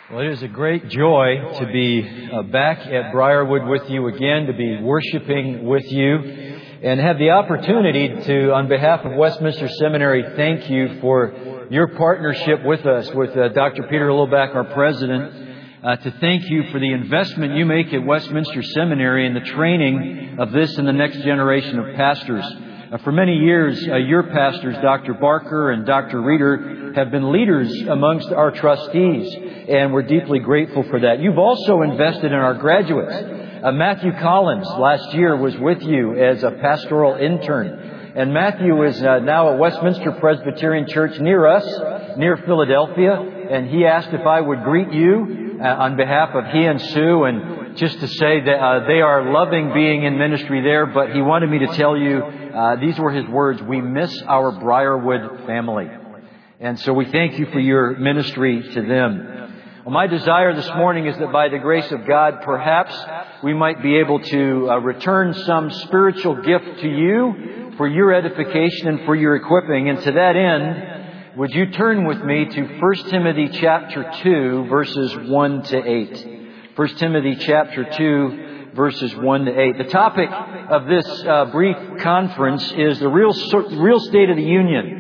Well, it is a great joy to be back at Briarwood with you again, to be worshiping with you, and have the opportunity to, on behalf of Westminster Seminary, thank you for your partnership with us, with Dr. Peter Littleback, our president, to thank you for the investment you make at Westminster Seminary and the training of this and the next generation of pastors. For many years, your pastors, Dr. Barker and Dr. Reeder, have been leaders amongst our trustees, and we're deeply grateful for that. You've also invested in our graduates. Matthew Collins last year was with you as a pastoral intern, and Matthew is now at Westminster Presbyterian Church near us, near Philadelphia, and he asked if I would greet you on behalf of he and Sue, and just to say that they are loving being in ministry there, but he wanted me to tell you, these were his words: we miss our Briarwood family. And so we thank you for your ministry to them. Well, my desire this morning is that by the grace of God, perhaps we might be able to return some spiritual gift to you for your edification and for your equipping. And to that end, would you turn with me to 1 Timothy chapter 2, verses 1 to 8. 1 Timothy chapter 2, verses 1 to 8. The topic of this brief conference is the real state of the union,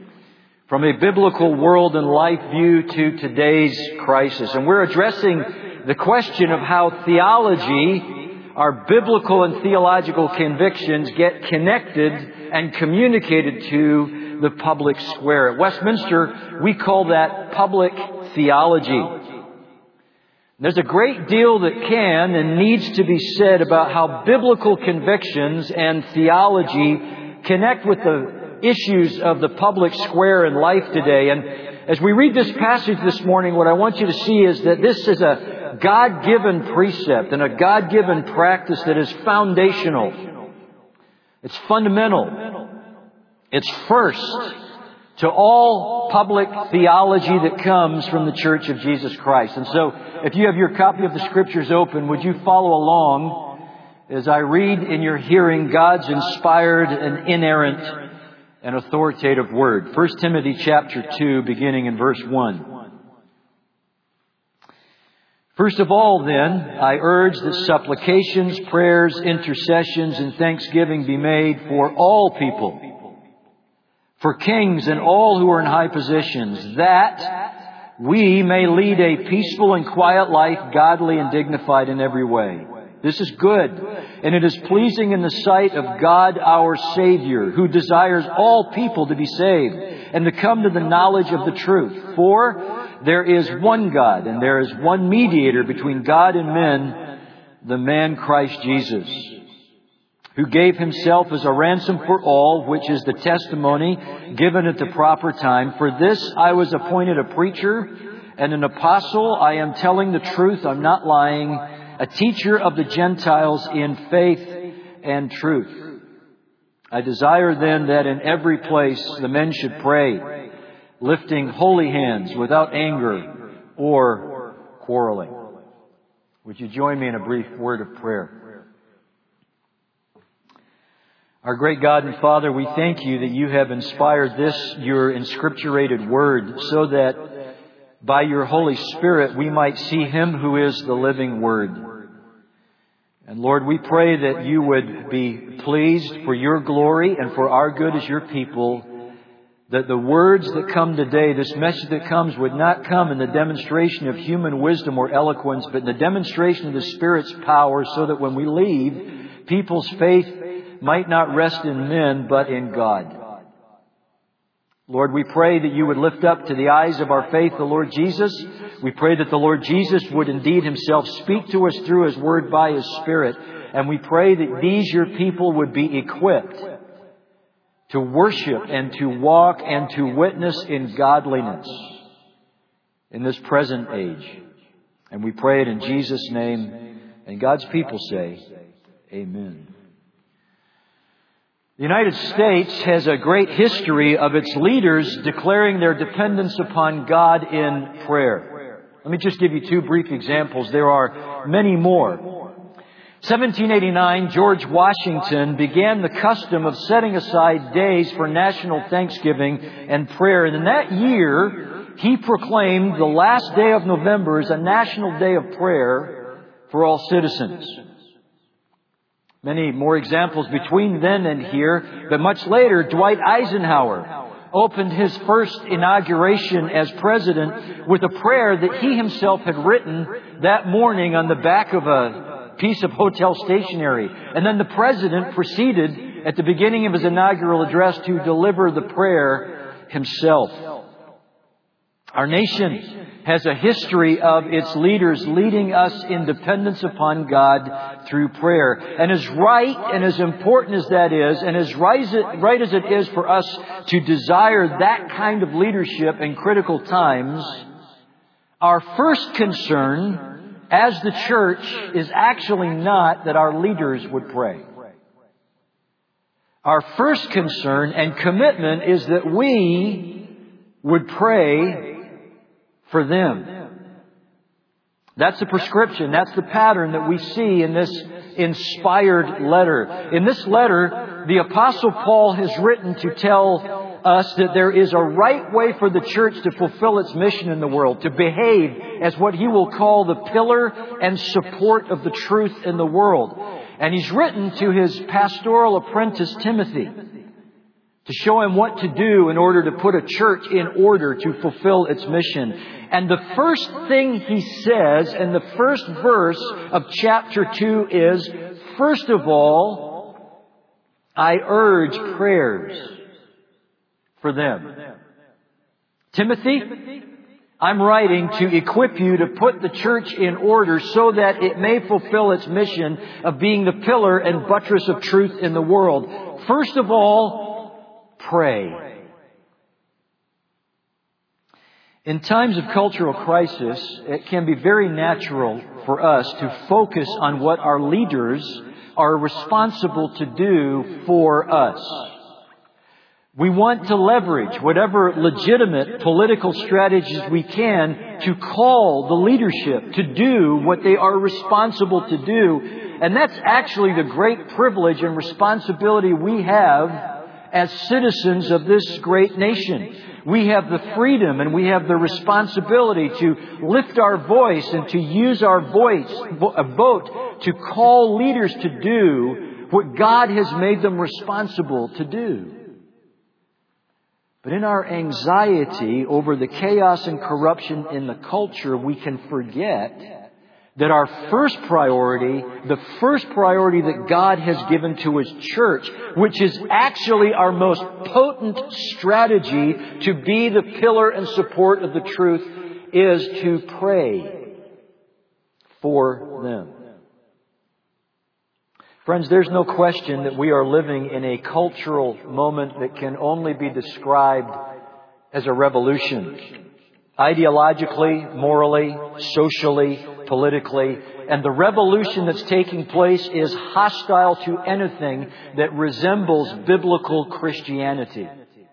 from a biblical world and life view to today's crisis. And we're addressing the question of how theology, our biblical and theological convictions, get connected and communicated to the public square. At Westminster, we call that public theology. There's a great deal that can and needs to be said about how biblical convictions and theology connect with the issues of the public square in life today. And as we read this passage this morning, what I want you to see is that this is a God-given precept and a God-given practice that is foundational. It's fundamental. It's first to all public theology that comes from the Church of Jesus Christ. And so, if you have your copy of the Scriptures open, would you follow along as I read in your hearing God's inspired and inerrant and authoritative Word. 1 Timothy chapter 2, beginning in verse 1. First of all, then, I urge that supplications, prayers, intercessions, and thanksgiving be made for all people, for kings and all who are in high positions, that we may lead a peaceful and quiet life, godly and dignified in every way. This is good, and it is pleasing in the sight of God our Savior, who desires all people to be saved and to come to the knowledge of the truth. For there is one God, and there is one mediator between God and men, the man Christ Jesus, who gave himself as a ransom for all, which is the testimony given at the proper time. For this I was appointed a preacher and an apostle. I am telling the truth, I'm not lying, a teacher of the Gentiles in faith and truth. I desire then that in every place the men should pray, lifting holy hands without anger or quarreling. Would you join me in a brief word of prayer? Our great God and Father, we thank you that you have inspired this, your inscripturated word, so that by your Holy Spirit we might see Him who is the living Word. And Lord, we pray that you would be pleased for your glory and for our good as your people, that the words that come today, this message that comes, would not come in the demonstration of human wisdom or eloquence, but in the demonstration of the Spirit's power, so that when we leave, people's faith might not rest in men, but in God. Lord, we pray that you would lift up to the eyes of our faith the Lord Jesus. We pray that the Lord Jesus would indeed Himself speak to us through His Word by His Spirit. And we pray that these, your people, would be equipped to worship and to walk and to witness in godliness in this present age. And we pray it in Jesus' name. And God's people say, Amen. The United States has a great history of its leaders declaring their dependence upon God in prayer. Let me just give you two brief examples. There are many more. 1789, George Washington began the custom of setting aside days for national thanksgiving and prayer. And in that year, he proclaimed the last day of November as a national day of prayer for all citizens. Many more examples between then and here, but much later, Dwight Eisenhower opened his first inauguration as president with a prayer that he himself had written that morning on the back of a piece of hotel stationery. And then the president proceeded at the beginning of his inaugural address to deliver the prayer himself. Our nation has a history of its leaders leading us in dependence upon God through prayer. And as right and as important as that is, and as right as it is for us to desire that kind of leadership in critical times, our first concern as the church is actually not that our leaders would pray. Our first concern and commitment is that we would pray for them. That's the prescription. That's the pattern that we see in this inspired letter. In this letter, the Apostle Paul has written to tell us that there is a right way for the church to fulfill its mission in the world, to behave as what he will call the pillar and support of the truth in the world. And he's written to his pastoral apprentice Timothy to show him what to do in order to put a church in order to fulfill its mission. And the first thing he says in the first verse of chapter 2 is, first of all, I urge prayers for them. Timothy, I'm writing to equip you to put the church in order so that it may fulfill its mission of being the pillar and buttress of truth in the world. First of all, pray. In times of cultural crisis, it can be very natural for us to focus on what our leaders are responsible to do for us. We want to leverage whatever legitimate political strategies we can to call the leadership to do what they are responsible to do. And that's actually the great privilege and responsibility we have as citizens of this great nation. We have the freedom and we have the responsibility to lift our voice and to use our vote to call leaders to do what God has made them responsible to do. But in our anxiety over the chaos and corruption in the culture, we can forget that our first priority, the first priority that God has given to His church, which is actually our most potent strategy to be the pillar and support of the truth, is to pray for them. Friends, there's no question that we are living in a cultural moment that can only be described as a revolution. Ideologically, morally, socially, politically. And the revolution that's taking place is hostile to anything that resembles biblical Christianity.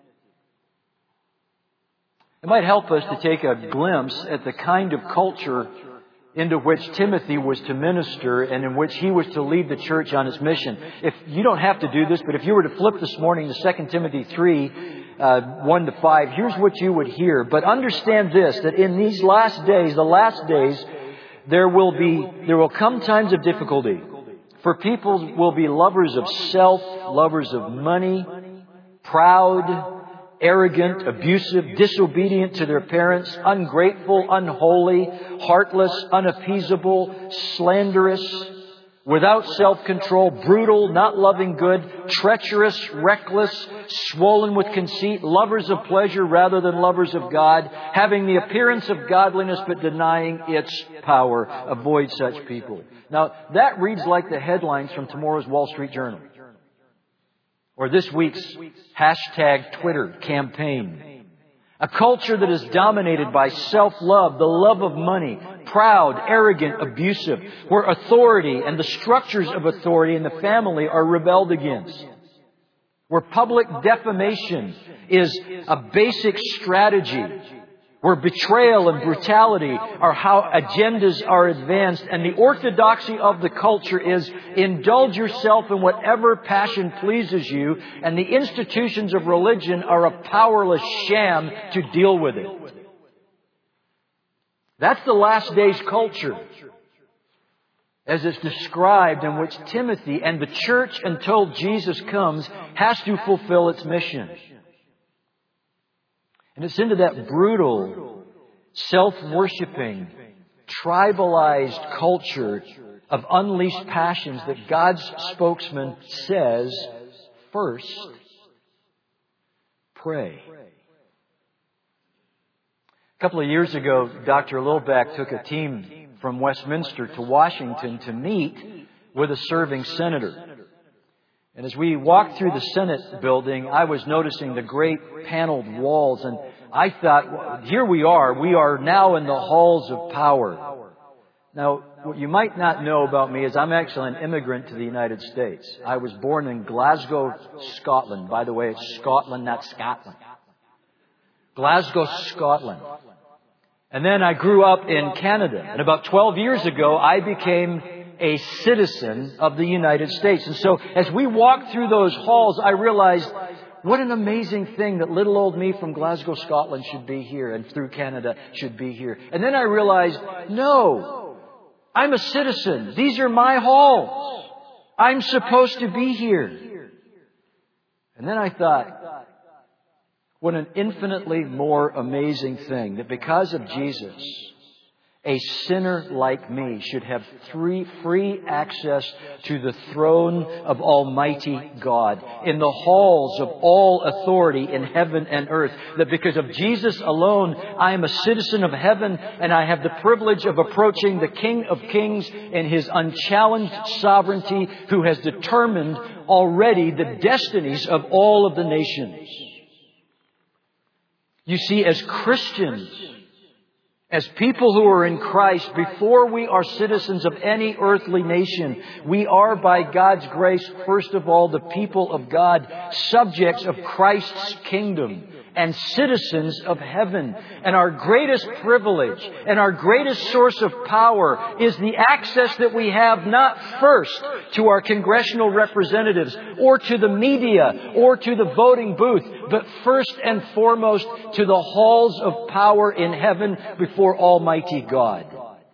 It might help us to take a glimpse at the kind of culture into which Timothy was to minister and in which he was to lead the church on its mission. If you don't have to do this, but if you were to flip this morning to 2 Timothy 3, 1 to 5, here's what you would hear. But understand this, that in these last days, the last days, there will come times of difficulty. For people will be lovers of self, lovers of money, proud, arrogant, abusive, disobedient to their parents, ungrateful, unholy, heartless, unappeasable, slanderous, without self-control, brutal, not loving good, treacherous, reckless, swollen with conceit, lovers of pleasure rather than lovers of God, having the appearance of godliness but denying its power. Avoid such people. Now, that reads like the headlines from tomorrow's Wall Street Journal, or this week's hashtag Twitter campaign. A culture that is dominated by self-love, the love of money, proud, arrogant, abusive, where authority and the structures of authority in the family are rebelled against, where public defamation is a basic strategy, where betrayal and brutality are how agendas are advanced, and the orthodoxy of the culture is indulge yourself in whatever passion pleases you, and the institutions of religion are a powerless sham to deal with it. That's the last days culture, as it's described, in which Timothy and the church, until Jesus comes, has to fulfill its mission. And it's into that brutal, self-worshipping, tribalized culture of unleashed passions that God's spokesman says, first, pray. A couple of years ago, Dr. Lilbeck took a team from Westminster to Washington to meet with a serving senator. And as we walked through the Senate building, I was noticing the great paneled walls, and I thought, well, here we are now in the halls of power. Now, what you might not know about me is I'm actually an immigrant to the United States. I was born in Glasgow, Scotland. By the way, it's Scotland, not Scotland. Glasgow, Scotland. And then I grew up in Canada. And about 12 years ago, I became a citizen of the United States. And so as we walked through those halls, I realized what an amazing thing that little old me from Glasgow, Scotland should be here, and through Canada should be here. And then I realized, no, I'm a citizen. These are my halls. I'm supposed to be here. And then I thought, what an infinitely more amazing thing that because of Jesus, a sinner like me should have free access to the throne of Almighty God, in the halls of all authority in heaven and earth. That because of Jesus alone, I am a citizen of heaven, and I have the privilege of approaching the King of Kings in His unchallenged sovereignty, who has determined already the destinies of all of the nations. You see, as Christians, as people who are in Christ, before we are citizens of any earthly nation, we are, by God's grace, first of all, the people of God, subjects of Christ's kingdom, and citizens of heaven. And our greatest privilege and our greatest source of power is the access that we have, not first to our congressional representatives or to the media or to the voting booth, but first and foremost to the halls of power in heaven before Almighty God.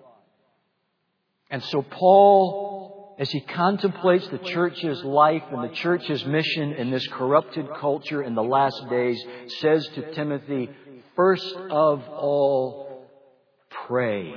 And so Paul, as he contemplates the church's life and the church's mission in this corrupted culture in the last days, says to Timothy, first of all, pray.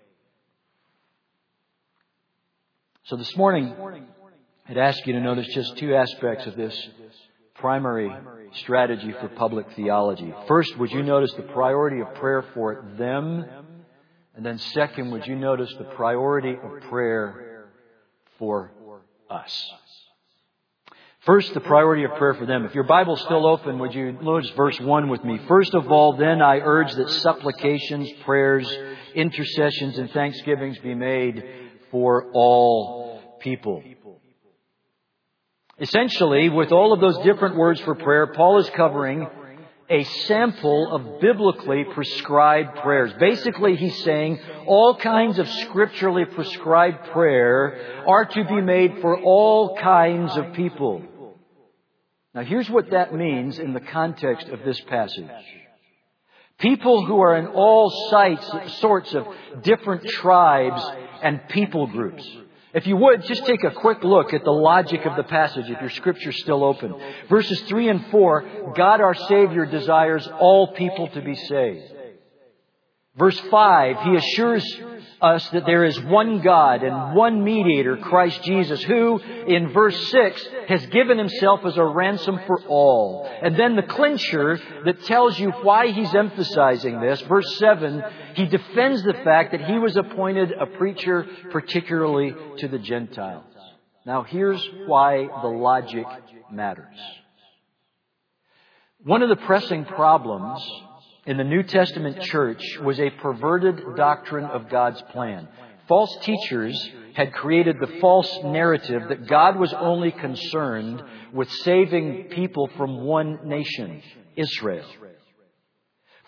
So this morning, I'd ask you to notice just two aspects of this primary strategy for public theology. First, would you notice the priority of prayer for them? And then second, would you notice the priority of prayer for us? First, the priority of prayer for them. If your Bible's still open, would you notice verse 1 with me? First of all, then I urge that supplications, prayers, intercessions, and thanksgivings be made for all people. Essentially, with all of those different words for prayer, Paul is covering a sample of biblically prescribed prayers. Basically, he's saying all kinds of scripturally prescribed prayer are to be made for all kinds of people. Now, here's what that means in the context of this passage. People who are in all sorts of different tribes and people groups. If you would, just take a quick look at the logic of the passage if your Scripture's still open. Verses 3 and 4, God our Savior desires all people to be saved. Verse 5, He assures us that there is one God and one mediator, Christ Jesus, who, in verse 6, has given Himself as a ransom for all. And then the clincher that tells you why He's emphasizing this, verse 7, He defends the fact that He was appointed a preacher particularly to the Gentiles. Now here's why the logic matters. One of the pressing problems in the New Testament church was a perverted doctrine of God's plan. False teachers had created the false narrative that God was only concerned with saving people from one nation, Israel.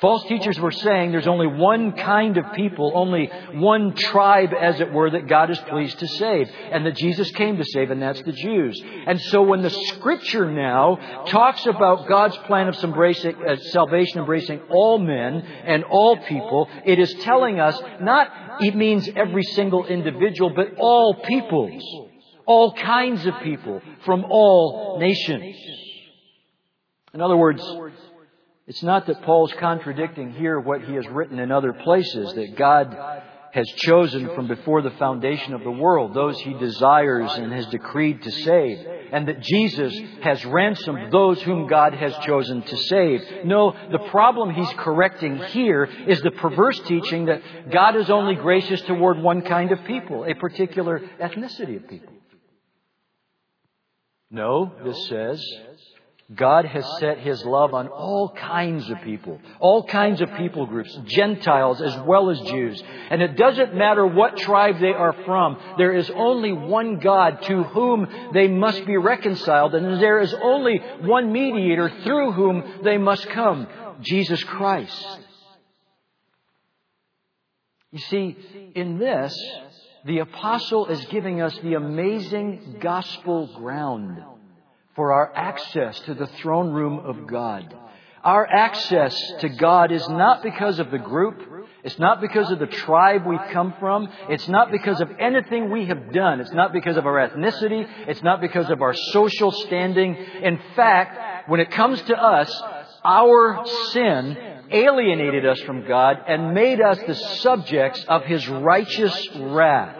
False teachers were saying there's only one kind of people, only one tribe, as it were, that God is pleased to save, and that Jesus came to save, and that's the Jews. And so when the Scripture now talks about God's plan of salvation embracing all men and all people, it is telling us it means every single individual, but all peoples, all kinds of people from all nations. In other words, it's not that Paul's contradicting here what he has written in other places, that God has chosen from before the foundation of the world those He desires and has decreed to save, and that Jesus has ransomed those whom God has chosen to save. No, the problem he's correcting here is the perverse teaching that God is only gracious toward one kind of people, a particular ethnicity of people. No, this says, God has set His love on all kinds of people groups, Gentiles as well as Jews. And it doesn't matter what tribe they are from. There is only one God to whom they must be reconciled. And there is only one mediator through whom they must come, Jesus Christ. You see, in this, the apostle is giving us the amazing gospel ground for our access to the throne room of God. Our access to God is not because of the group. It's not because of the tribe we've come from. It's not because of anything we have done. It's not because of our ethnicity. It's not because of our social standing. In fact, when it comes to us, our sin alienated us from God and made us the subjects of His righteous wrath.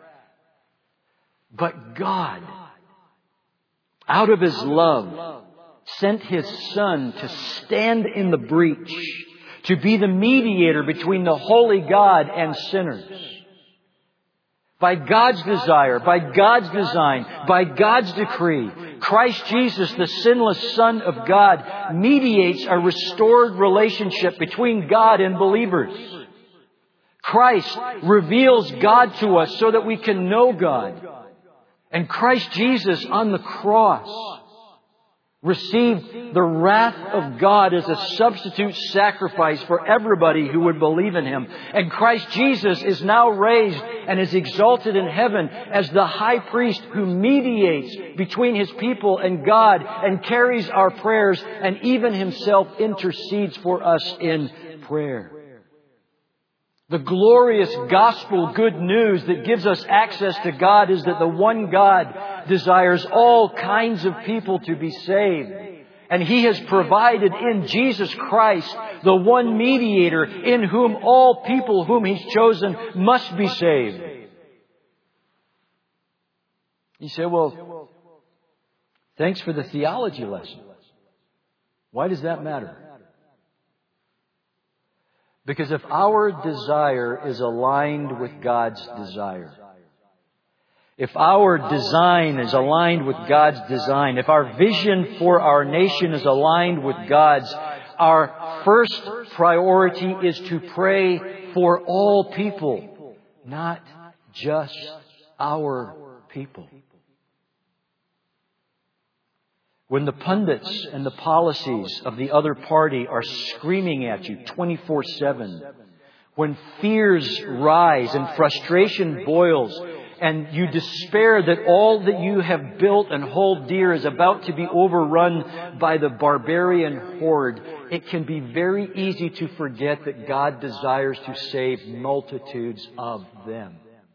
But God, out of His love, sent His Son to stand in the breach, to be the mediator between the holy God and sinners. By God's desire, by God's design, by God's decree, Christ Jesus, the sinless Son of God, mediates a restored relationship between God and believers. Christ reveals God to us so that we can know God. And Christ Jesus on the cross received the wrath of God as a substitute sacrifice for everybody who would believe in Him. And Christ Jesus is now raised and is exalted in heaven as the high priest who mediates between His people and God and carries our prayers, and even Himself intercedes for us in prayer. The glorious gospel good news that gives us access to God is that the one God desires all kinds of people to be saved. And He has provided in Jesus Christ the one mediator in whom all people whom He's chosen must be saved. You say, well, thanks for the theology lesson. Why does that matter? Because if our desire is aligned with God's desire, if our design is aligned with God's design, if our vision for our nation is aligned with God's, our first priority is to pray for all people, not just our people. When the pundits and the policies of the other party are screaming at you 24/7, when fears rise and frustration boils, and you despair that all that you have built and hold dear is about to be overrun by the barbarian horde, it can be very easy to forget that God desires to save multitudes of them.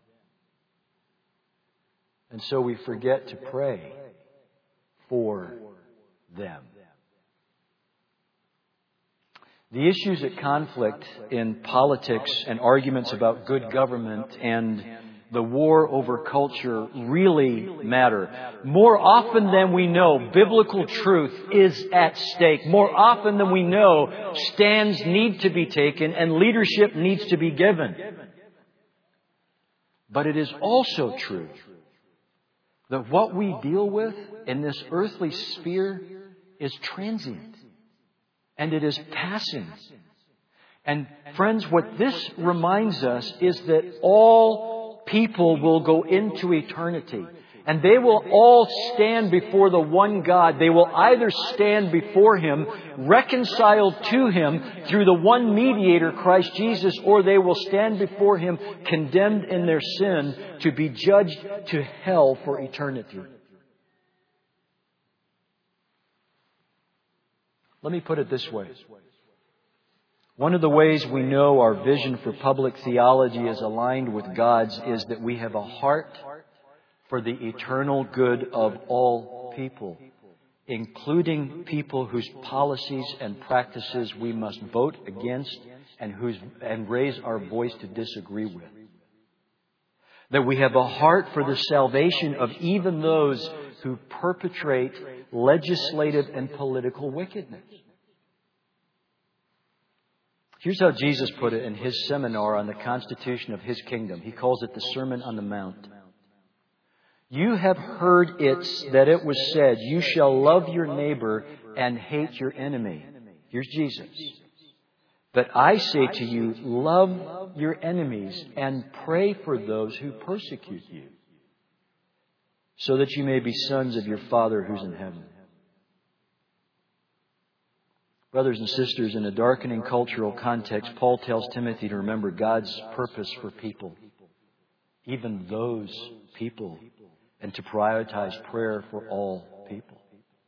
And so we forget to pray for them. The issues at conflict in politics and arguments about good government and the war over culture really matter. More often than we know, biblical truth is at stake. More often than we know, stands need to be taken and leadership needs to be given. But it is also true that what we deal with in this earthly sphere is transient. And it is passing. And friends, what this reminds us is that all people will go into eternity. And they will all stand before the one God. They will either stand before Him, reconciled to Him through the one mediator, Christ Jesus, or they will stand before Him condemned in their sin to be judged to hell for eternity. Let me put it this way. One of the ways we know our vision for public theology is aligned with God's is that we have a heart for the eternal good of all people, including people whose policies and practices we must vote against and raise our voice to disagree with. That we have a heart for the salvation of even those who perpetrate legislative and political wickedness. Here's how Jesus put it in His seminar on the constitution of His kingdom. He calls it the Sermon on the Mount. You have heard that it was said, you shall love your neighbor and hate your enemy. Here's Jesus. But I say to you, love your enemies and pray for those who persecute you, so that you may be sons of your Father who's in heaven. Brothers and sisters, in a darkening cultural context, Paul tells Timothy to remember God's purpose for people, even those people, and to prioritize prayer for all people.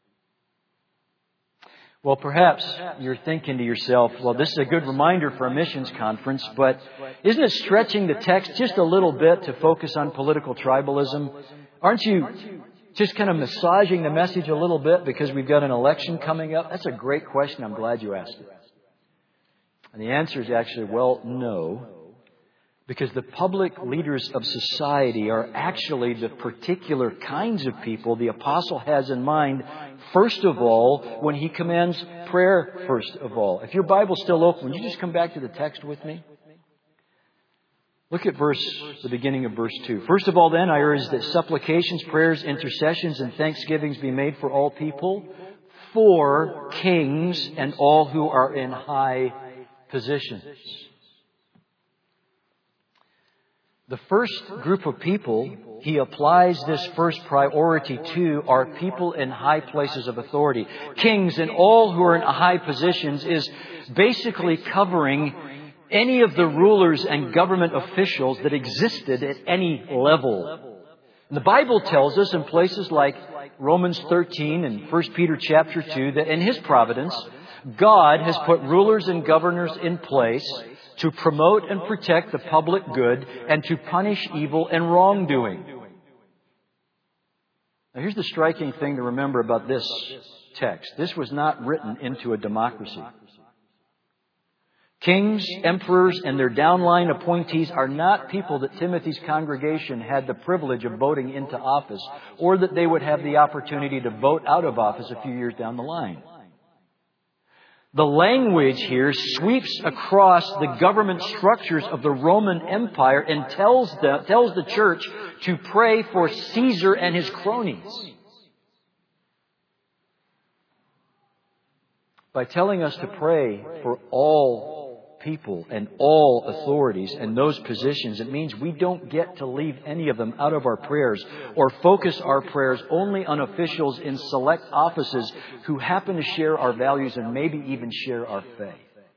Well, perhaps you're thinking to yourself, well, this is a good reminder for a missions conference, but isn't it stretching the text just a little bit to focus on political tribalism? Aren't you just kind of massaging the message a little bit because we've got an election coming up? That's a great question. I'm glad you asked it. And the answer is actually, well, no. Because the public leaders of society are actually the particular kinds of people the apostle has in mind, first of all, when he commands prayer, first of all. If your Bible's still open, would you just come back to the text with me? Look at the beginning of verse 2. First of all, then, I urge that supplications, prayers, intercessions, and thanksgivings be made for all people, for kings and all who are in high positions. The first group of people he applies this first priority to are people in high places of authority. Kings and all who are in high positions is basically covering any of the rulers and government officials that existed at any level. And the Bible tells us in places like Romans 13 and 1 Peter chapter 2 that in His providence, God has put rulers and governors in place to promote and protect the public good and to punish evil and wrongdoing. Now, here's the striking thing to remember about this text. This was not written into a democracy. Kings, emperors, and their downline appointees are not people that Timothy's congregation had the privilege of voting into office, or that they would have the opportunity to vote out of office a few years down the line. The language here sweeps across the government structures of the Roman Empire and tells the church to pray for Caesar and his cronies. By telling us to pray for all people and all authorities and those positions, it means we don't get to leave any of them out of our prayers or focus our prayers only on officials in select offices who happen to share our values and maybe even share our faith.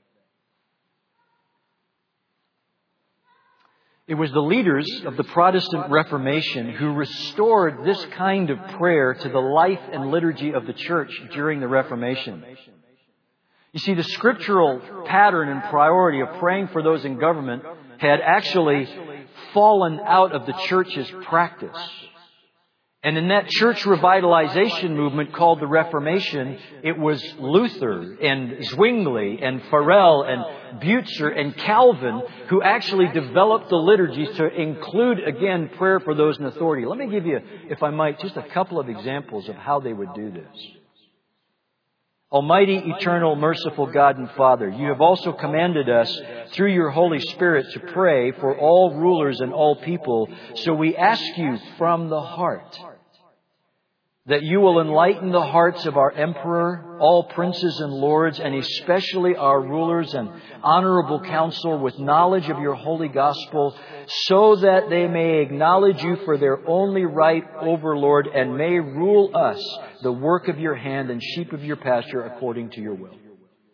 It was the leaders of the Protestant Reformation who restored this kind of prayer to the life and liturgy of the church during the Reformation. You see, the scriptural pattern and priority of praying for those in government had actually fallen out of the church's practice. And in that church revitalization movement called the Reformation, it was Luther and Zwingli and Farel and Butzer and Calvin who actually developed the liturgies to include, again, prayer for those in authority. Let me give you, if I might, just a couple of examples of how they would do this. Almighty, eternal, merciful God and Father, you have also commanded us through your Holy Spirit to pray for all rulers and all people. So we ask you from the heart that you will enlighten the hearts of our emperor, all princes and lords, and especially our rulers and honorable council with knowledge of your holy gospel, so that they may acknowledge you for their only right overlord and may rule us, the work of your hand and sheep of your pasture, according to your will.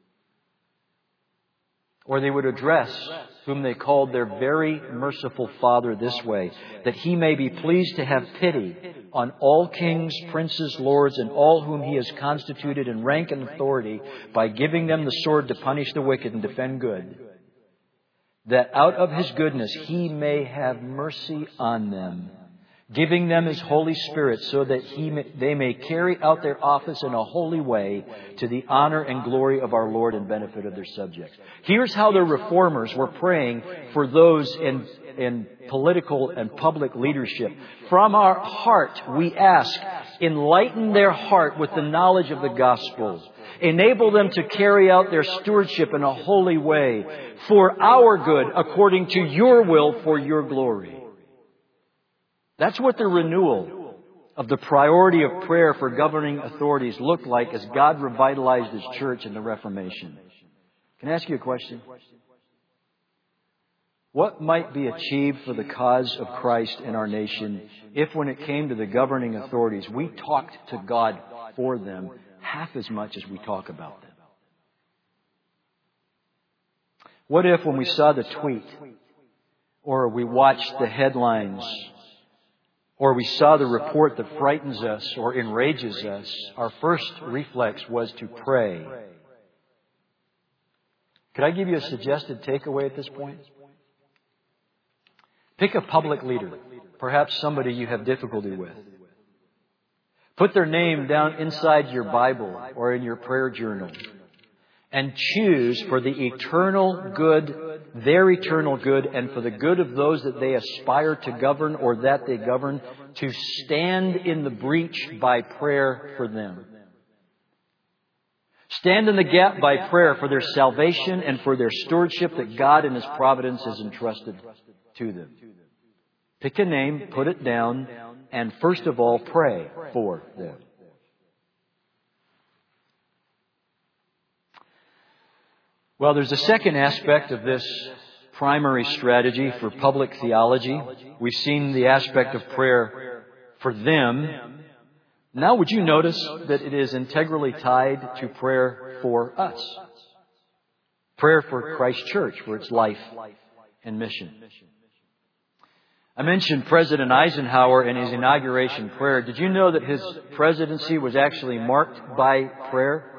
Or they would address whom they called their very merciful Father this way, that He may be pleased to have pity on all kings, princes, lords, and all whom He has constituted in rank and authority by giving them the sword to punish the wicked and defend good, that out of His goodness He may have mercy on them, giving them His Holy Spirit so that they may carry out their office in a holy way to the honor and glory of our Lord and benefit of their subjects. Here's how the Reformers were praying for those in political and public leadership. From our heart, we ask, enlighten their heart with the knowledge of the gospel. Enable them to carry out their stewardship in a holy way for our good, according to your will, for your glory. That's what the renewal of the priority of prayer for governing authorities looked like as God revitalized His church in the Reformation. Can I ask you a question? What might be achieved for the cause of Christ in our nation if, when it came to the governing authorities, we talked to God for them half as much as we talk about them? What if, when we saw the tweet, or we watched the headlines, or we saw the report that frightens us or enrages us, our first reflex was to pray? Could I give you a suggested takeaway at this point? Pick a public leader, perhaps somebody you have difficulty with. Put their name down inside your Bible or in your prayer journal and choose for the eternal good, their eternal good, and for the good of those that they aspire to govern or that they govern, to stand in the breach by prayer for them. Stand in the gap by prayer for their salvation and for their stewardship that God in His providence has entrusted to them. Pick a name, put it down, and first of all, pray for them. Well, there's a second aspect of this primary strategy for public theology. We've seen the aspect of prayer for them. Now, would you notice that it is integrally tied to prayer for us? Prayer for Christ Church, for its life and mission. I mentioned President Eisenhower in his inauguration prayer. Did you know that his presidency was actually marked by prayer?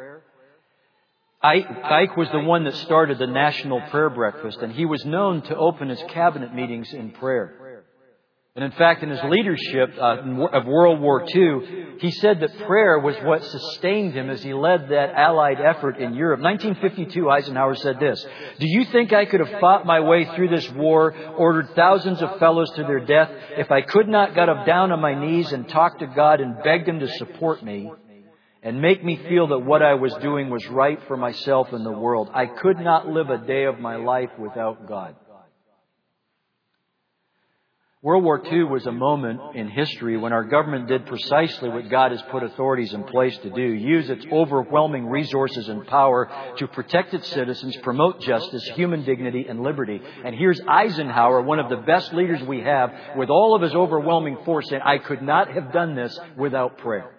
Ike was the one that started the National Prayer Breakfast, and he was known to open his cabinet meetings in prayer. And in fact, in his leadership of World War II, he said that prayer was what sustained him as he led that Allied effort in Europe. 1952, Eisenhower said this: "Do you think I could have fought my way through this war, ordered thousands of fellows to their death, if I could not get up down on my knees and talk to God and begged Him to support me and make me feel that what I was doing was right for myself and the world? I could not live a day of my life without God." World War II was a moment in history when our government did precisely what God has put authorities in place to do: use its overwhelming resources and power to protect its citizens, promote justice, human dignity, and liberty. And here's Eisenhower, one of the best leaders we have, with all of his overwhelming force, saying, "I could not have done this without prayer."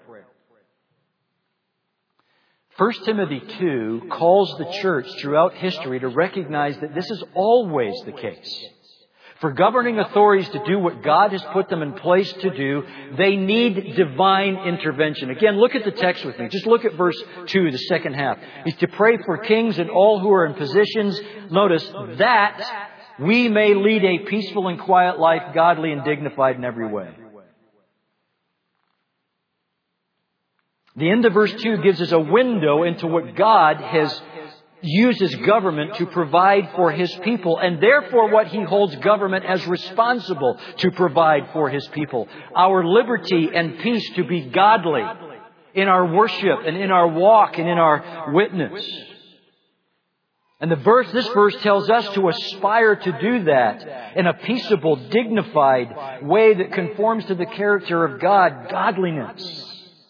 1 Timothy 2 calls the church throughout history to recognize that this is always the case. For governing authorities to do what God has put them in place to do, they need divine intervention. Again, look at the text with me. Just look at verse 2, the second half. It's to pray for kings and all who are in positions, notice, that we may lead a peaceful and quiet life, godly and dignified in every way. The end of verse 2 gives us a window into what God has uses government to provide for His people, and therefore what He holds government as responsible to provide for His people. Our liberty and peace to be godly in our worship and in our walk and in our witness. And this verse tells us to aspire to do that in a peaceable, dignified way that conforms to the character of God, godliness.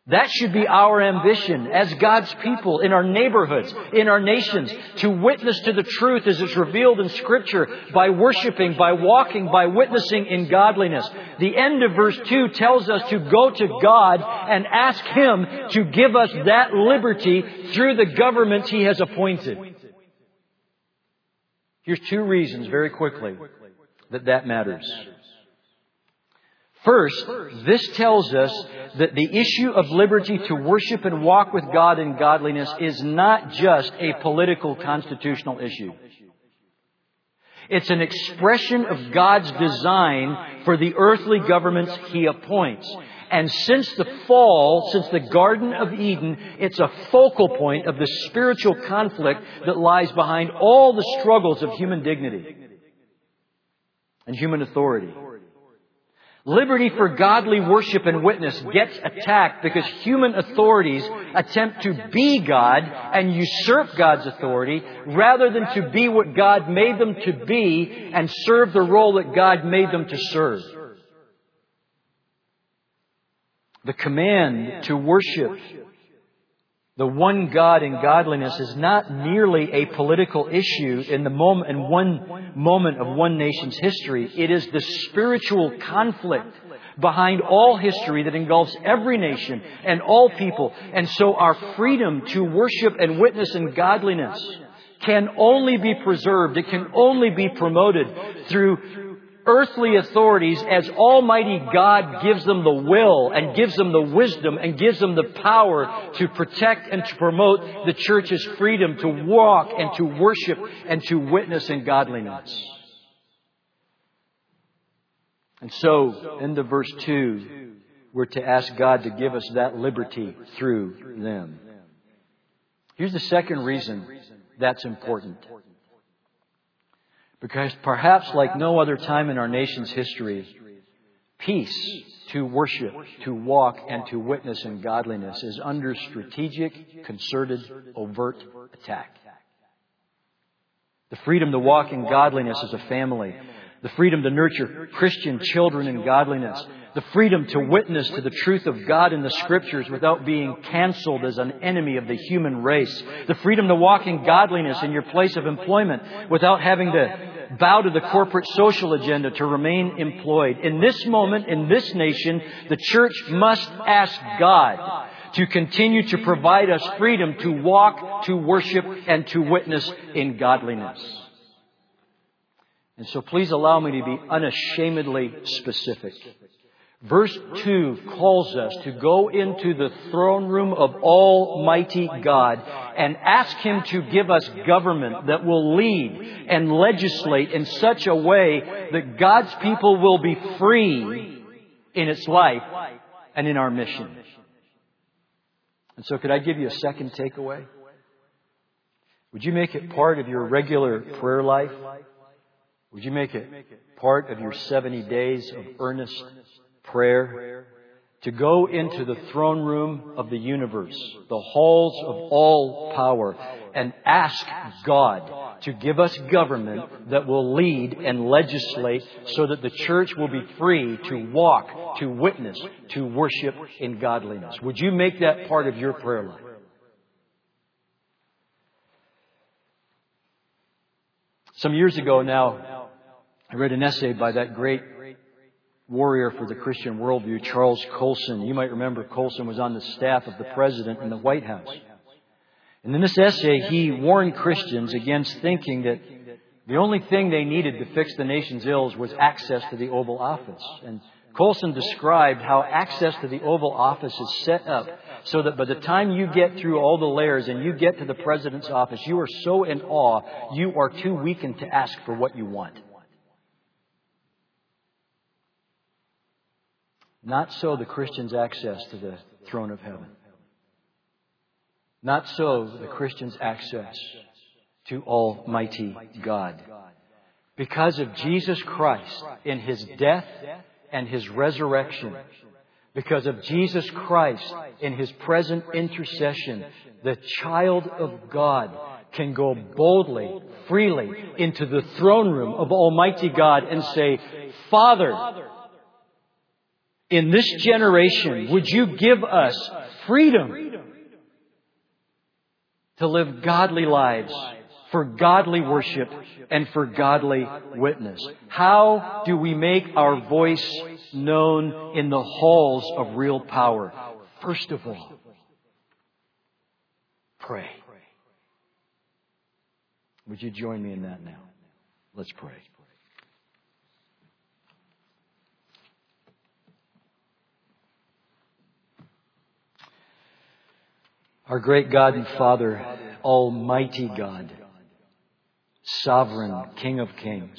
That should be our ambition as God's people in our neighborhoods, in our nations, to witness to the truth as it's revealed in Scripture by worshiping, by walking, by witnessing in godliness. The end of verse 2 tells us to go to God and ask Him to give us that liberty through the government He has appointed. Here's 2 reasons, very quickly, that matters. First, this tells us that the issue of liberty to worship and walk with God in godliness is not just a political constitutional issue. It's an expression of God's design for the earthly governments He appoints. And since the fall, since the Garden of Eden, it's a focal point of the spiritual conflict that lies behind all the struggles of human dignity and human authority. Liberty for godly worship and witness gets attacked because human authorities attempt to be God and usurp God's authority rather than to be what God made them to be and serve the role that God made them to serve. The command to worship the one God in godliness is not merely a political issue in one moment of one nation's history. It is the spiritual conflict behind all history that engulfs every nation and all people. And so our freedom to worship and witness in godliness can only be preserved. It can only be promoted through earthly authorities as Almighty God gives them the will and gives them the wisdom and gives them the power to protect and to promote the church's freedom to walk and to worship and to witness in godliness. And so, into verse 2, we're to ask God to give us that liberty through them. Here's the second reason that's important. Because perhaps like no other time in our nation's history, peace to worship, to walk, and to witness in godliness is under strategic, concerted, overt attack. The freedom to walk in godliness as a family. The freedom to nurture Christian children in godliness. The freedom to witness to the truth of God in the Scriptures without being canceled as an enemy of the human race. The freedom to walk in godliness in your place of employment without having to bow to the corporate social agenda to remain employed. In this moment, in this nation, the church must ask God to continue to provide us freedom to walk, to worship, and to witness in godliness. And so please allow me to be unashamedly specific. Verse 2 calls us to go into the throne room of Almighty God and ask Him to give us government that will lead and legislate in such a way that God's people will be free in its life and in our mission. And so could I give you a second takeaway? Would you make it part of your regular prayer life? Would you make it part of your 70 days of earnest prayer to go into the throne room of the universe, the halls of all power, and ask God to give us government that will lead and legislate so that the church will be free to walk, to witness, to worship in godliness? Would you make that part of your prayer life? Some years ago now, I read an essay by that great warrior for the Christian worldview, Charles Colson. You might remember Colson was on the staff of the President in the White House. And in this essay, he warned Christians against thinking that the only thing they needed to fix the nation's ills was access to the Oval Office. And Colson described how access to the Oval Office is set up so that by the time you get through all the layers and you get to the President's office, you are so in awe, you are too weakened to ask for what you want. Not so the Christian's access to the throne of heaven. Not so the Christian's access to Almighty God. Because of Jesus Christ in His death and His resurrection, because of Jesus Christ in His present intercession, the child of God can go boldly, freely into the throne room of Almighty God and say, Father, in this generation, would you give us freedom to live godly lives for godly worship and for godly witness. How do we make our voice known in the halls of real power? First of all, pray. Would you join me in that now? Let's pray. Our great God and Father, Almighty God, Sovereign King of Kings,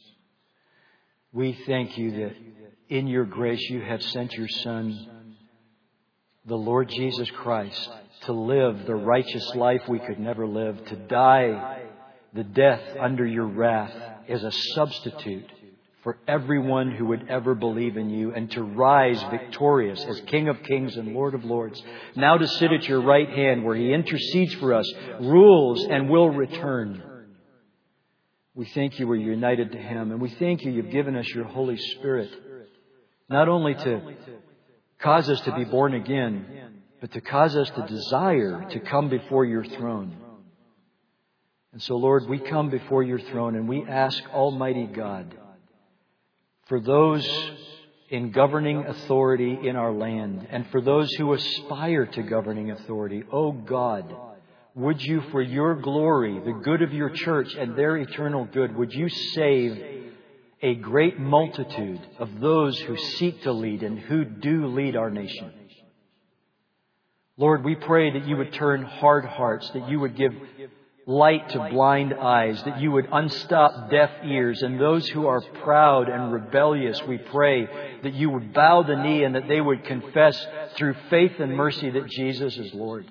we thank you that in your grace you have sent your Son, the Lord Jesus Christ, to live the righteous life we could never live, to die the death under your wrath as a substitute for everyone who would ever believe in you, and to rise victorious as King of Kings and Lord of Lords, now to sit at your right hand where He intercedes for us, rules, and will return. We thank you we're united to Him, and we thank you you've given us your Holy Spirit, not only to cause us to be born again, but to cause us to desire to come before your throne. And so, Lord, we come before your throne and we ask, Almighty God, for those in governing authority in our land and for those who aspire to governing authority, oh God, would you, for your glory, the good of your church and their eternal good, would you save a great multitude of those who seek to lead and who do lead our nation? Lord, we pray that you would turn hard hearts, that you would give light to blind eyes, that you would unstop deaf ears, and those who are proud and rebellious, we pray that you would bow the knee and that they would confess through faith and mercy that Jesus is Lord.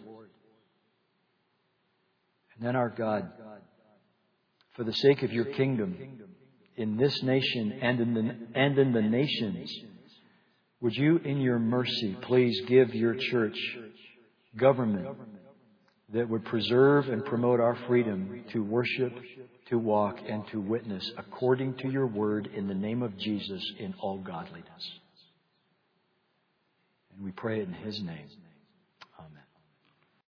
And then, our God, for the sake of your kingdom in this nation and in the nations, would you in your mercy please give your church government that would preserve and promote our freedom to worship, to walk, and to witness according to your word in the name of Jesus in all godliness. And we pray it in His name.